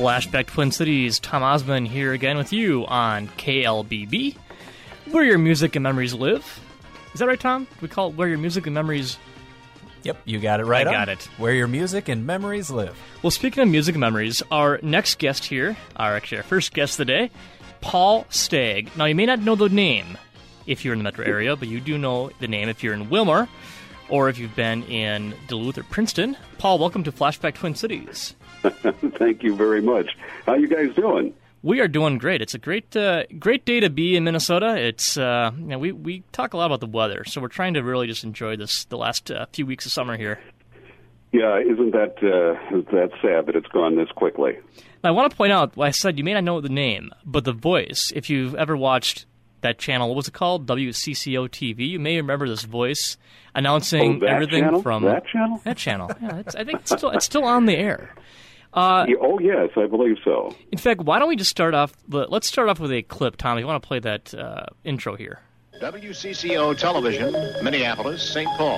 Flashback Twin Cities, Tom Osmond here again with you on KLBB, where your music and memories live. Is that right, Tom? Do we call it where your music and memories... Yep, you got it right. I got it. Where your music and memories live. Well, speaking of music and memories, our next guest here, our first guest of the day, Paul Stagg. Now, you may not know the name if you're in the metro area, but you do know the name if you're in Wilmer, or if you've been in Duluth or Princeton. Paul, welcome to Flashback Twin Cities. Thank you very much. How you guys doing? We are doing great. It's a great day to be in Minnesota. It's we talk a lot about the weather, so we're trying to really just enjoy the last few weeks of summer here. Yeah, isn't that sad that it's gone this quickly? Now, I want to point out, I said you may not know the name, but the voice, if you've ever watched that channel, what was it called? WCCO TV. You may remember this voice announcing everything channel? from that channel. That channel. Yeah, I think it's still on the air. Oh yes, I believe so. In fact, why don't we just start off? Let's start off with a clip, Tom. You want to play that intro here? WCCO Television, Minneapolis, St. Paul.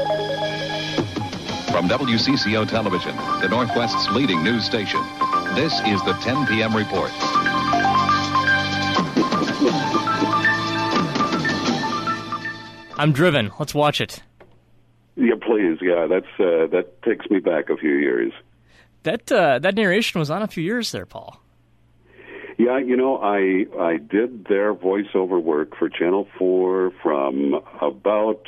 From WCCO Television, the Northwest's leading news station, this is the 10 p.m. report. I'm driven. Let's watch it. Yeah, please. Yeah, that takes me back a few years. That narration was on a few years there, Paul. Yeah, I did their voiceover work for Channel 4 from about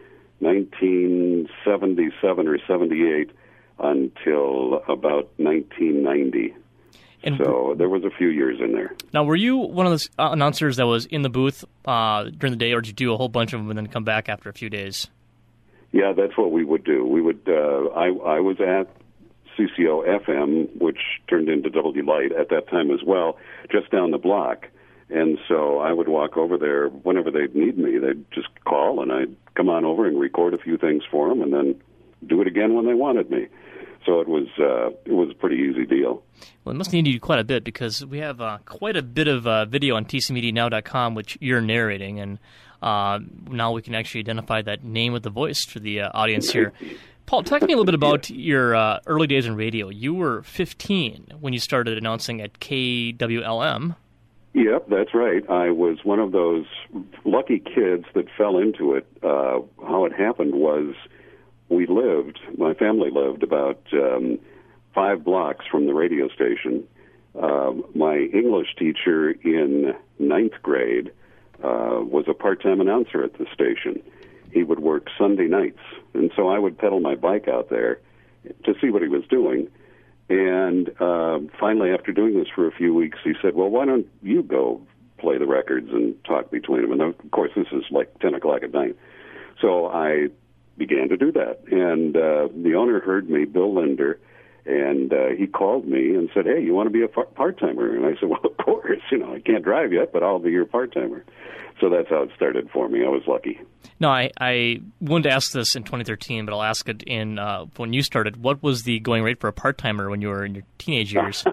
1977 or 78 until about 1990. And so there was a few years in there. Now, were you one of those announcers that was in the booth during the day, or did you do a whole bunch of them and then come back after a few days? Yeah, that's what we would do. We would. I was at CCO FM, which turned into W Light at that time as well, just down the block. And so I would walk over there whenever they'd need me. They'd just call, and I'd come on over and record a few things for them, and then do it again when they wanted me. So it was a pretty easy deal. Well, it must need you quite a bit, because we have quite a bit of video on tcmedianow.com, which you're narrating, and now we can actually identify that name of the voice for the audience here. Paul, talk to me a little bit about your early days in radio. You were 15 when you started announcing at KWLM. Yep, that's right. I was one of those lucky kids that fell into it. How it happened was my family lived about 5 blocks from the radio station. My English teacher in 9th grade was a part-time announcer at the station. He would work Sunday nights, and so I would pedal my bike out there to see what he was doing. And finally, after doing this for a few weeks, he said, well, why don't you go play the records and talk between them? And, of course, this is like 10 o'clock at night. So I began to do that. And the owner heard me, Bill Linder, and he called me and said, hey, you want to be a part-timer? And I said, well, of course. I can't drive yet, but I'll be your part-timer. So that's how it started for me. I was lucky. No, I wanted to ask this in 2013, but I'll ask it in when you started. What was the going rate for a part-timer when you were in your teenage years?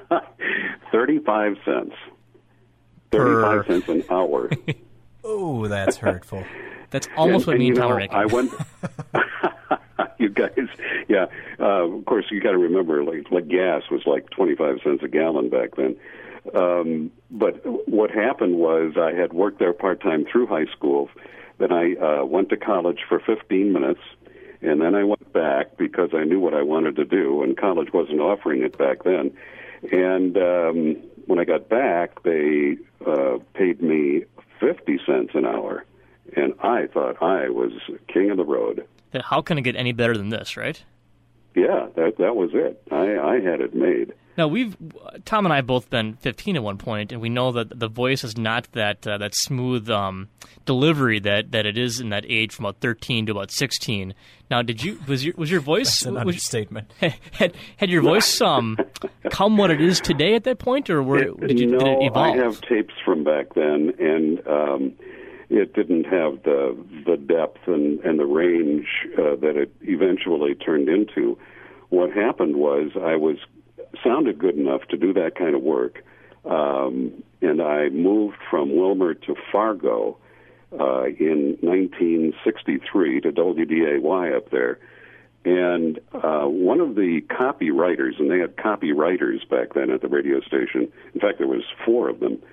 35 cents. 35 cents an hour. Oh, that's hurtful. That's almost what me and Tom are making. I went... You guys, yeah. Of course, you got to remember, like gas was like 25 cents a gallon back then. But what happened was I had worked there part-time through high school. Then I went to college for 15 minutes, and then I went back because I knew what I wanted to do, and college wasn't offering it back then. And when I got back, they paid me 50 cents an hour, and I thought I was king of the road. How can it get any better than this, right? Yeah, that was it. I had it made. Now, Tom and I have both been 15 at one point, and we know that the voice is not that smooth delivery that it is in that age from about 13 to about 16. Now, was your voice... That's an understatement. Had your voice come what it is today at that point, or did it evolve? I have tapes from back then, and it didn't have the depth and the range that it eventually turned into. What happened was I sounded good enough to do that kind of work, and I moved from Wilmer to Fargo in 1963 to WDAY up there, And one of the copywriters, and they had copywriters back then at the radio station. In fact, there was 4 of them.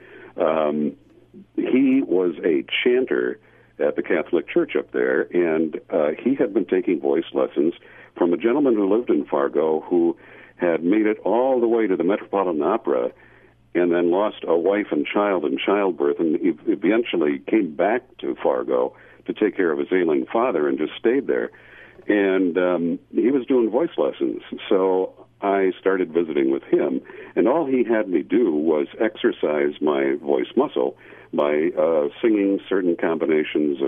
He was a chanter at the Catholic Church up there, and he had been taking voice lessons from a gentleman who lived in Fargo who had made it all the way to the Metropolitan Opera and then lost a wife and child in childbirth, and he eventually came back to Fargo to take care of his ailing father and just stayed there. And he was doing voice lessons, so I started visiting with him, and all he had me do was exercise my voice muscle by singing certain combinations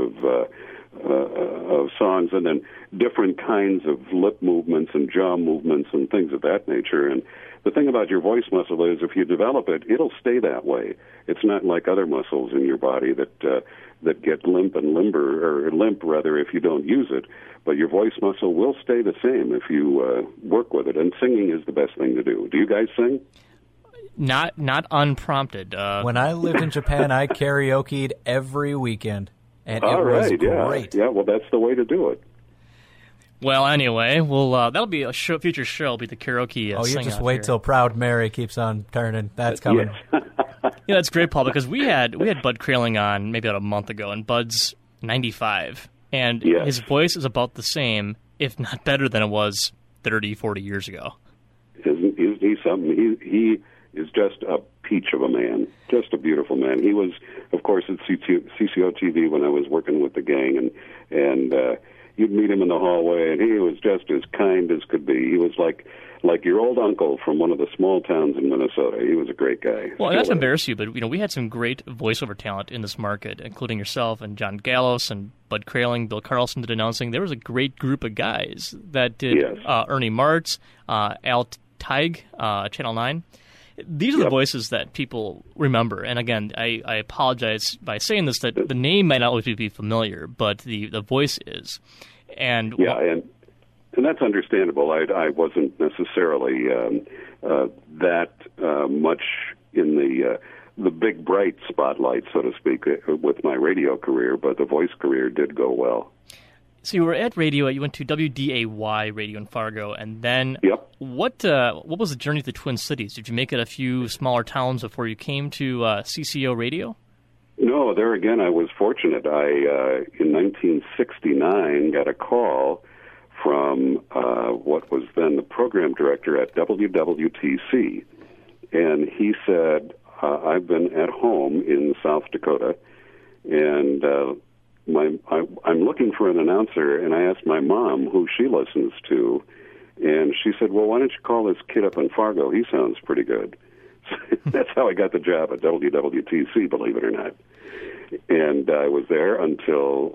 of songs, and then different kinds of lip movements and jaw movements and things of that nature. And the thing about your voice muscle is, if you develop it, it'll stay that way. It's not like other muscles in your body that get limp and limber, or limp rather, if you don't use it. But your voice muscle will stay the same if you work with it. And singing is the best thing to do. Do you guys sing? Not unprompted. When I lived in Japan, I karaoke'd every weekend, and it was great. Yeah, well, that's the way to do it. Well, anyway, that'll be a future show. It'll be the karaoke. You just wait till Proud Mary keeps on turning. That's coming. Yes. Yeah, that's great, Paul, because we had Bud Kraling on maybe about a month ago, and Bud's 95, and his voice is about the same, if not better than it was 30, 40 years ago. Isn't he something? He is just a peach of a man, just a beautiful man. He was, of course, at CCO TV when I was working with the gang, and you'd meet him in the hallway, and he was just as kind as could be. He was like your old uncle from one of the small towns in Minnesota. He was a great guy. Well, not to embarrass you, but we had some great voiceover talent in this market, including yourself and John Gallos and Bud Kraling, Bill Carlson did announcing. There was a great group of guys that did. Yes. Ernie Martz, Al Teig, Channel 9. These are the voices that people remember. And again, I apologize by saying this, that the name might not always be familiar, but the voice is. And and that's understandable. I wasn't necessarily that much in the big bright spotlight, so to speak, with my radio career, but the voice career did go well. So you were at radio. You went to WDAY Radio in Fargo, and then what was the journey to the Twin Cities? Did you make it a few smaller towns before you came to CCO Radio? No, there again, I was fortunate. I in 1969 got a call from what was then the program director at WWTC, and he said, "I've been at home in South Dakota, and I'm looking for an announcer." And I asked my mom who she listens to, and she said, "Well, why don't you call this kid up in Fargo? He sounds pretty good." That's how I got the job at WWTC, believe it or not. And I was there until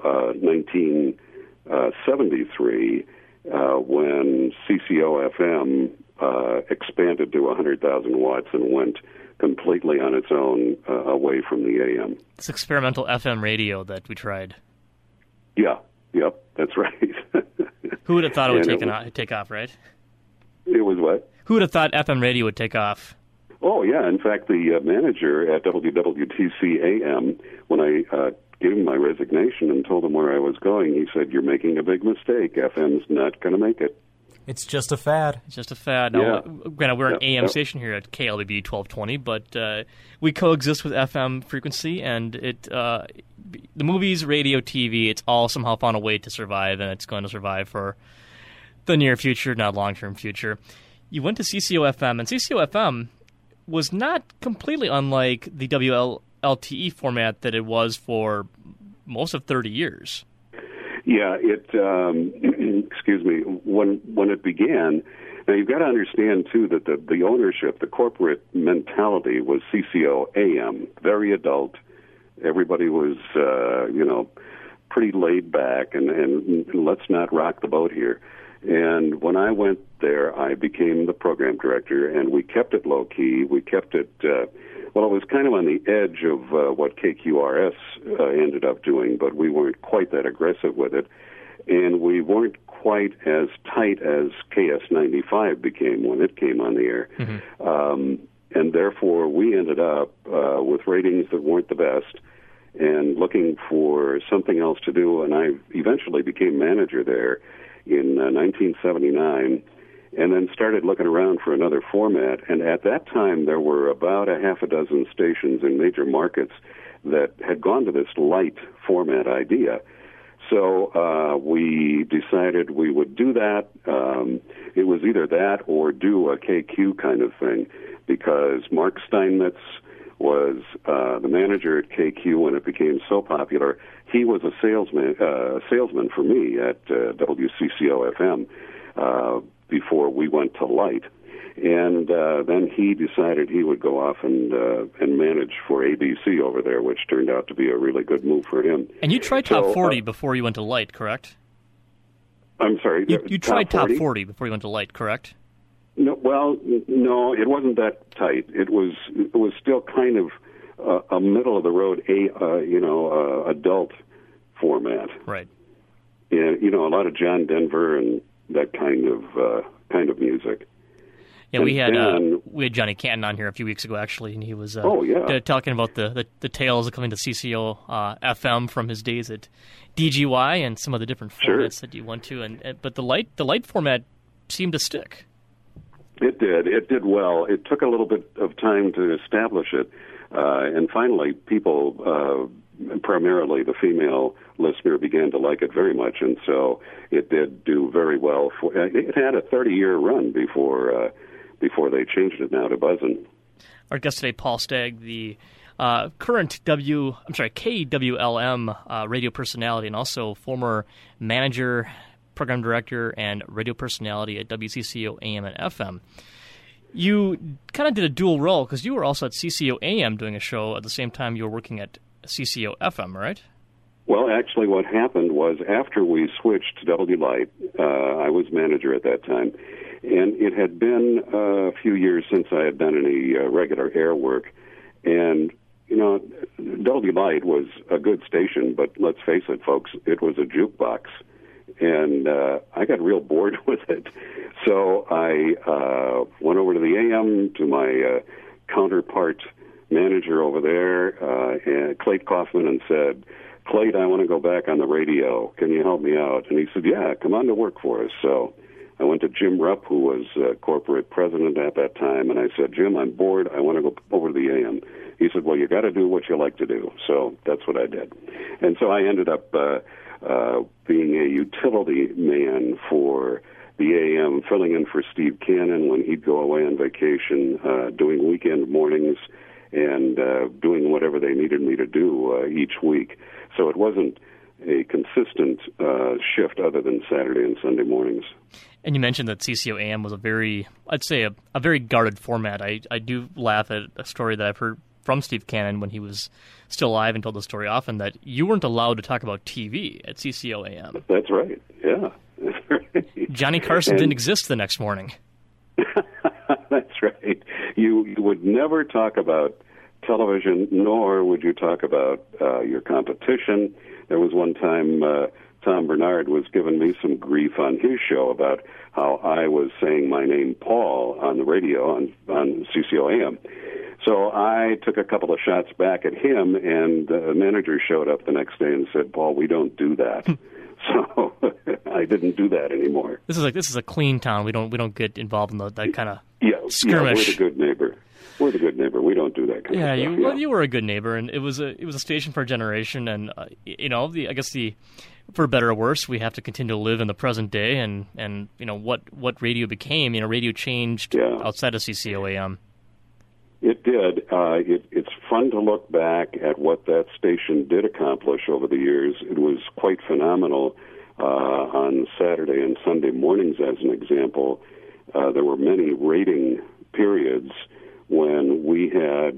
1973, when CCO FM expanded to 100,000 watts and went completely on its own away from the AM. It's experimental FM radio that we tried. Yep, that's right. Who would have thought it would take off, right? It was what? Who would have thought FM radio would take off? Oh, yeah. In fact, the manager at WWTC AM, when I gave him my resignation and told him where I was going, he said, "You're making a big mistake. FM's not going to make it." It's just a fad. It's just a fad. Now, granted, we're an AM station here at KLBB 1220, but we coexist with FM frequency, and the movies, radio, TV, it's all somehow found a way to survive, and it's going to survive for the near future, not long-term future. You went to CCO FM, and CCO FM was not completely unlike the WLTE format that it was for most of 30 years. Yeah, excuse me, when it began, now you've got to understand, too, that the ownership, the corporate mentality was CCO AM, very adult. Everybody was, pretty laid back, and let's not rock the boat here. And when I went there, I became the program director, and we kept it low-key. We kept it, it was kind of on the edge of what KQRS ended up doing, but we weren't quite that aggressive with it. And we weren't quite as tight as KS95 became when it came on the air. Mm-hmm. And therefore, we ended up with ratings that weren't the best and looking for something else to do, and I eventually became manager there. in 1979, and then started looking around for another format. And at that time, there were about a half a dozen stations in major markets that had gone to this light format idea. So we decided we would do that. It was either that or do a KQ kind of thing, because Mark Steinmetz was the manager at KQ when it became so popular. He was a salesman for me at WCCO-FM before we went to Light. And then he decided he would go off and manage for ABC over there, which turned out to be a really good move for him. And you tried Top 40 before you went to Light, correct? I'm sorry? You tried Top 40 before you went to Light, correct? No, well, no, it wasn't that tight. It was still kind of a middle of the road, adult format. Right. And, a lot of John Denver and that kind of music. Yeah, we had Johnny Canton on here a few weeks ago, actually, and he was talking about the tales of coming to CCO FM from his days at DGY and some of the different formats that you went to. But the light format seemed to stick. It did. It did well. It took a little bit of time to establish it, and finally, people, primarily the female listener, began to like it very much, and so it did do very well. It had a 30-year run before they changed it now to Buzzin'. Our guest today, Paul Stagg, the current KWLM radio personality, and also former manager, program director, and radio personality at WCCO AM and FM. You kind of did a dual role because you were also at CCO AM doing a show at the same time you were working at CCO FM, right? Well, actually, what happened was after we switched to W Light, I was manager at that time, and it had been a few years since I had done any regular air work. And, W Light was a good station, but let's face it, folks, it was a jukebox. And I got real bored with it. So I went over to the AM to my counterpart manager over there, Clayt Kaufman, and said, Clayt, I want to go back on the radio. Can you help me out? And he said, yeah, come on to work for us. So I went to Jim Rupp, who was corporate president at that time, and I said, Jim, I'm bored. I want to go over to the AM. He said, well, you got to do what you like to do. So that's what I did. And so I ended up being a utility man for the AM, filling in for Steve Cannon when he'd go away on vacation, doing weekend mornings, and doing whatever they needed me to do each week. So it wasn't a consistent shift other than Saturday and Sunday mornings. And you mentioned that CCO AM was a very guarded format. I do laugh at a story that I've heard from Steve Cannon when he was still alive and told the story often, that you weren't allowed to talk about TV at CCO AM. That's right, yeah. That's right. Johnny Carson didn't exist the next morning. That's right. You would never talk about television, nor would you talk about your competition. There was one time Tom Bernard was giving me some grief on his show about how I was saying my name Paul on the radio on CCO AM. So I took a couple of shots back at him, and the manager showed up the next day and said, Paul, we don't do that. So I didn't do that anymore. This is a clean town. We don't get involved in that kind of skirmish. Yeah, we're the good neighbor. We're the good neighbor. We don't do that kind of stuff. Well, you were a good neighbor, and it was a station for a generation. And I guess for better or worse, we have to continue to live in the present day. And what radio became. Radio changed outside of CCO AM. It did. It's fun to look back at what that station did accomplish over the years. It was quite phenomenal on Saturday and Sunday mornings, as an example. There were many rating periods when we had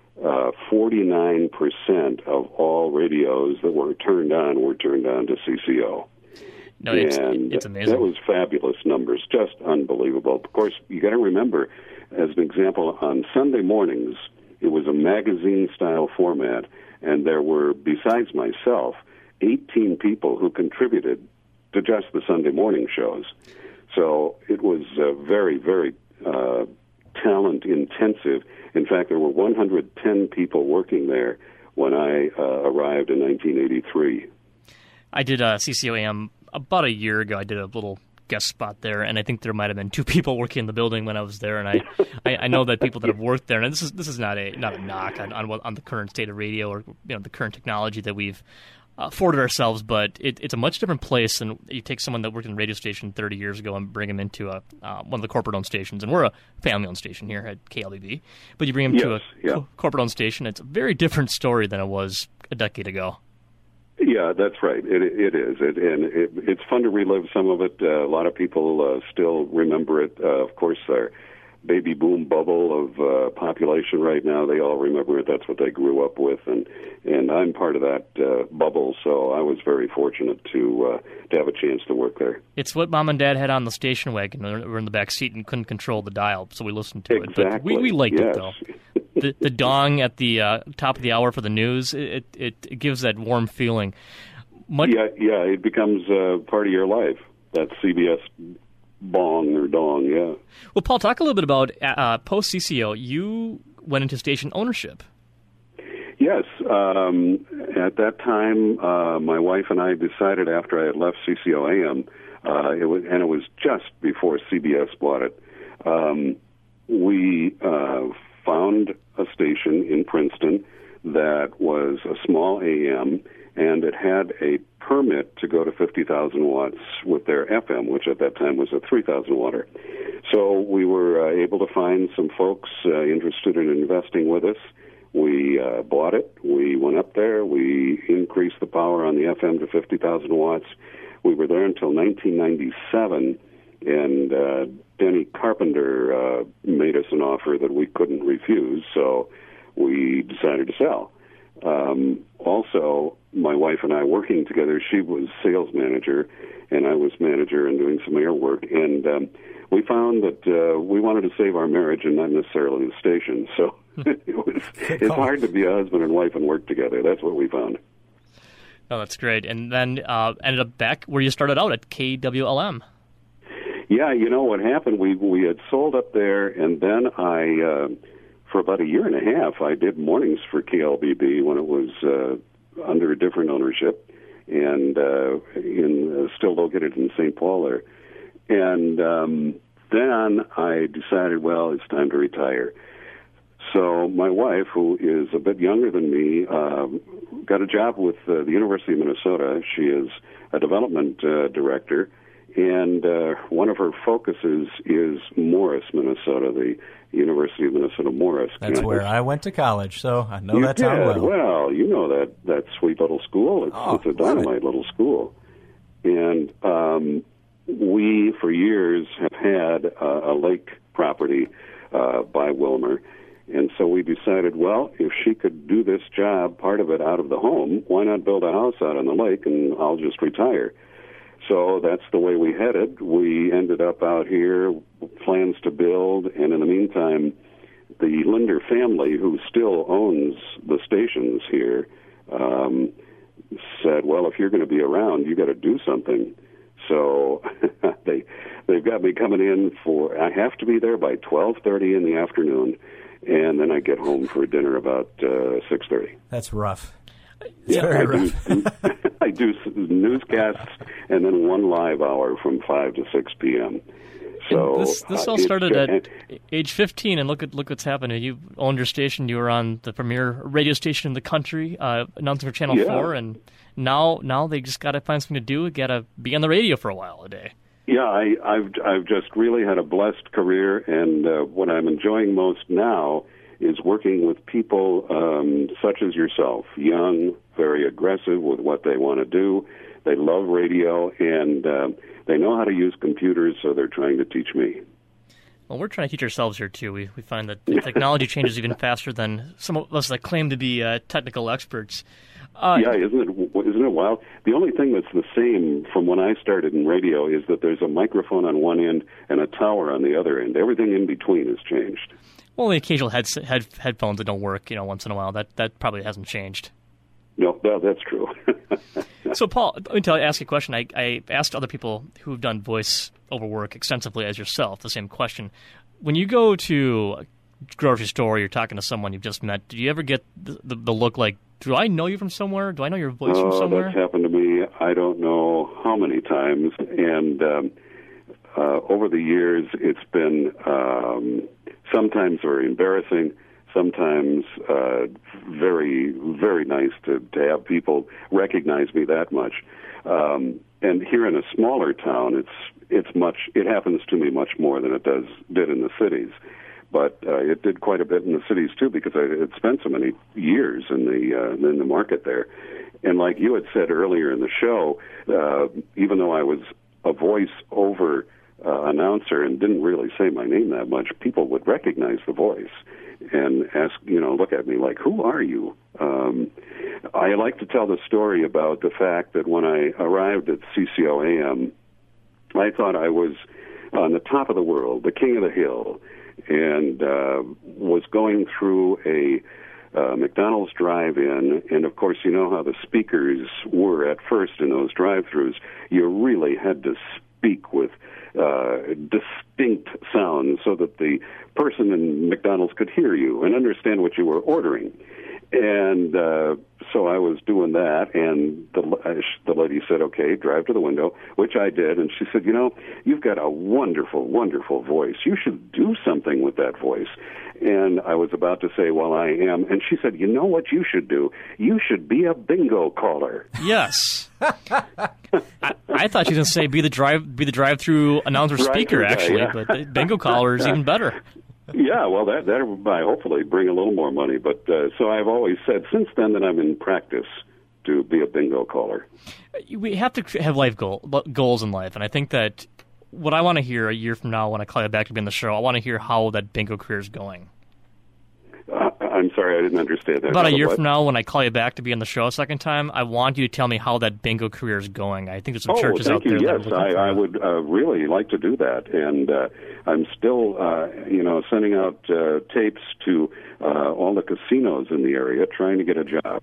49% of all radios that were turned on to CCO. No, it's amazing. That was fabulous numbers, just unbelievable. Of course, you got to remember, as an example, on Sunday mornings, it was a magazine-style format, and there were, besides myself, 18 people who contributed to just the Sunday morning shows. So it was very, very talent-intensive. In fact, there were 110 people working there when I arrived in 1983. I did CCO AM about a year ago, I did a little guest spot there, and I think there might have been 2 people working in the building when I was there, and I know that people that have worked there, and this is not a knock on the current state of radio or the current technology that we've afforded ourselves, but it's a much different place than you take someone that worked in a radio station 30 years ago and bring them into one of the corporate-owned stations, and we're a family-owned station here at KLBB, but you bring them to a corporate-owned station, it's a very different story than it was a decade ago. Yeah, that's right. It is. It's fun to relive some of it. A lot of people still remember it. Of course, our baby boom bubble of population right now, they all remember it. That's what they grew up with. And I'm part of that bubble, so I was very fortunate to have a chance to work there. It's what Mom and Dad had on the station wagon. We're in the back seat and couldn't control the dial, so we listened to it. But we liked it, though. The dong at the top of the hour for the news, it gives that warm feeling. It becomes part of your life. That CBS bong or dong, yeah. Well, Paul, talk a little bit about post-CCO. You went into station ownership. Yes. At that time, my wife and I decided after I had left CCO AM, it was just before CBS bought it, we found a station in Princeton that was a small AM, and it had a permit to go to 50,000 watts with their FM, which at that time was a 3,000 watter. So we were able to find some folks interested in investing with us. We bought it. We went up there. We increased the power on the FM to 50,000 watts. We were there until 1997, and Denny Carpenter made us an offer that we couldn't refuse, so we decided to sell. Also, my wife and I working together, she was sales manager, and I was manager and doing some air work, and we found that we wanted to save our marriage and not necessarily the station, so it's hard to be a husband and wife and work together. That's what we found. Oh, that's great. And then ended up back where you started out at KWLM. Yeah, what happened, we had sold up there, and then I, for about a year and a half, I did mornings for KLBB when it was under a different ownership, and still located in St. Paul there. And then I decided, well, it's time to retire. So my wife, who is a bit younger than me, got a job with the University of Minnesota. She is a development director, and one of her focuses is Morris, Minnesota, the University of Minnesota Morris. That's where I went to college, so I know that town well. Well, you know that sweet little school. It's a dynamite little school. And we, for years, have had a lake property by Wilmer. And so we decided, well, if she could do this job, part of it out of the home, why not build a house out on the lake and I'll just retire? So that's the way we headed. We ended up out here, plans to build, and in the meantime, the Linder family, who still owns the stations here, said, well, if you're going to be around, you got to do something. So they've got me coming in I have to be there by 12:30 in the afternoon, and then I get home for dinner about 6:30. That's rough. It's very rough. I do newscasts and then one live hour from 5 to 6 p.m. So this all started at age 15, and look what's happened. You owned your station. You were on the premier radio station in the country, announcing for Channel 4, and now they just got to find something to do. Got to be on the radio for a while a day. Yeah, I've just really had a blessed career, and what I'm enjoying most now is working with people such as yourself, young, very aggressive with what they want to do. They love radio, and they know how to use computers, so they're trying to teach me. Well, we're trying to teach ourselves here, too. We find that the technology changes even faster than some of us that claim to be technical experts. Isn't it wild? The only thing that's the same from when I started in radio is that there's a microphone on one end and a tower on the other end. Everything in between has changed. Well, the occasional headphones that don't work, once in a while. That probably hasn't changed. No, that's true. So, Paul, let me ask you a question. I asked other people who have done voice over work extensively as yourself the same question. When you go to a grocery store, you're talking to someone you've just met, do you ever get the look like do I know you from somewhere? Do I know your voice from somewhere? That's happened to me I don't know how many times. And over the years, it's been sometimes very embarrassing, sometimes very, very nice to have people recognize me that much. And here in a smaller town, it happens to me much more than it did in the cities. But it did quite a bit in the cities too, because I had spent so many years in the market there. And like you had said earlier in the show, even though I was a voice-over announcer and didn't really say my name that much, people would recognize the voice and ask, look at me like, who are you? I like to tell the story about the fact that when I arrived at CCO-AM, I thought I was on the top of the world, the king of the hill, and was going through a McDonald's drive-in, and of course you know how the speakers were at first in those drive-thrus. You really had to speak with distinct sounds so that the person in McDonald's could hear you and understand what you were ordering. And so I was doing that, and the lady said, okay, drive to the window, which I did. And she said, you've got a wonderful, wonderful voice. You should do something with that voice. And I was about to say, well, I am. And she said, you know what you should do? You should be a bingo caller. Yes. I thought you were going to say be the drive-through announcer speaker, actually, yeah. But the bingo caller is even better. Yeah, well, that might hopefully bring a little more money. But so I've always said since then that I'm in practice to be a bingo caller. We have to have life goals in life, and I think that what I want to hear a year from now when I call you back to be on the show, I want to hear how that bingo career is going. I'm sorry, I didn't understand that. About a year from now, when I call you back to be on the show a second time, I want you to tell me how that bingo career is going. I think there's some churches out there. Yes, I would really like to do that, and I'm still, sending out tapes to all the casinos in the area, trying to get a job.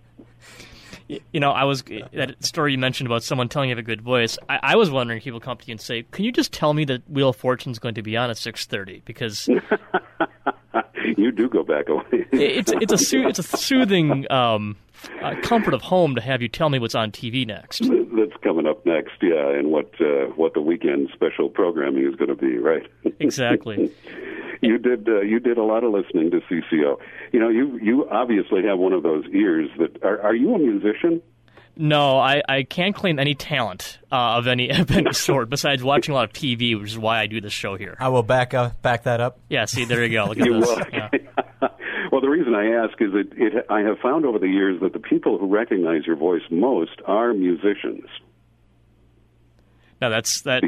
That story you mentioned about someone telling you have a good voice. I was wondering if people come to you and say, "Can you just tell me that Wheel of Fortune is going to be on at 6:30?" Because you do go back away. it's a soothing comfort of home to have you tell me what's on TV next. That's coming up next, yeah, and what the weekend special programming is going to be, right? Exactly. You did a lot of listening to CCO. You obviously have one of those ears that are you a musician? No, I can't claim any talent of any sort besides watching a lot of TV, which is why I do this show here. I will back that up. Yeah, see, there you go. Look at this. Will. Yeah. Well, the reason I ask is that I have found over the years that the people who recognize your voice most are musicians. No, that's a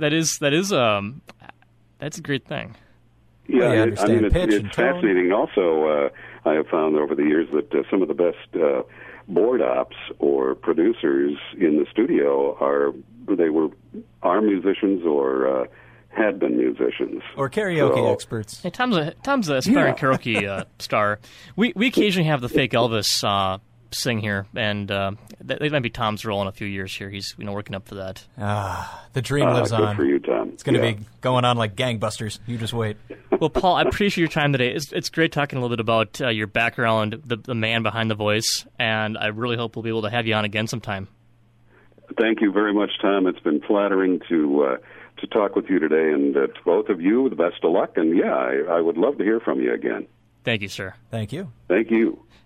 great thing. Yeah, it's fascinating. Also, I have found over the years that some of the best board ops or producers in the studio are musicians or had been musicians or karaoke experts. Hey, Tom's a aspiring karaoke star. We occasionally have the fake Elvis sing here, and that might be Tom's role in a few years here. He's working up for that. The dream lives on. Good for you, Tom. It's going to be going on like gangbusters. You just wait. Well, Paul, I appreciate your time today. It's great talking a little bit about your background, the man behind the voice, and I really hope we'll be able to have you on again sometime. Thank you very much, Tom. It's been flattering to talk with you today, and to both of you, the best of luck. And I would love to hear from you again. Thank you, sir. Thank you. Thank you.